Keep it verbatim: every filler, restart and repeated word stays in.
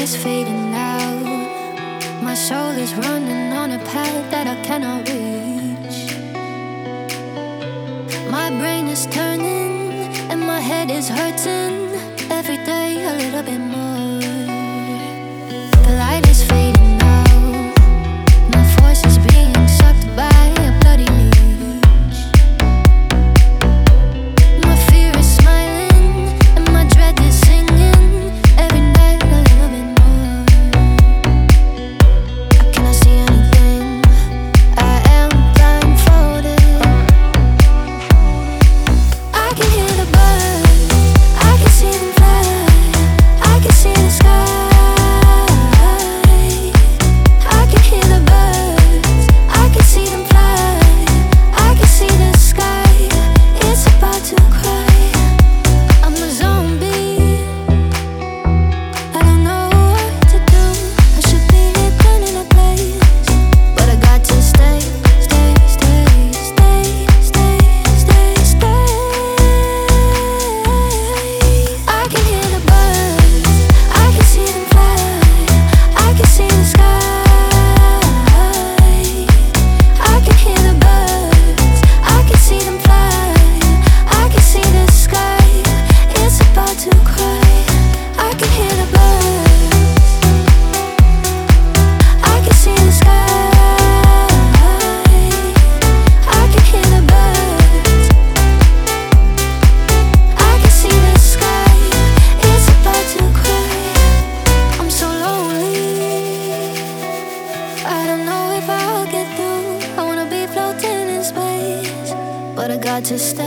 is fading out. My soul is running on a path that I cannot reach. My brain is turning and my head is hurting. Every day a little bit more. The light is fading out. My voice is being sucked by a bloody leech. My fear is smiling and my dread is singing. Every night a little bit more. I cannot see anything. I am blindfolded. I can hear the birds. I can see them fly. I can see the sky. I can hear the birds. I can see them fly. I can see the sky. It's about to cry. I'm a zombie. I don't know what to do. I should be living in a place, but I got to stay, stay, stay, stay, stay, stay, stay. I can hear the birds. I can see them fly. I can see the sky. I can hear the birds. I can see them fly. I can see the sky. It's about to cry. I can hear the birds. I can see the sky. I can hear the birds. I can see the sky. It's about to cry. I'm so lonely. I don't know if I'll get through. I wanna be floating in space, but I got to stay.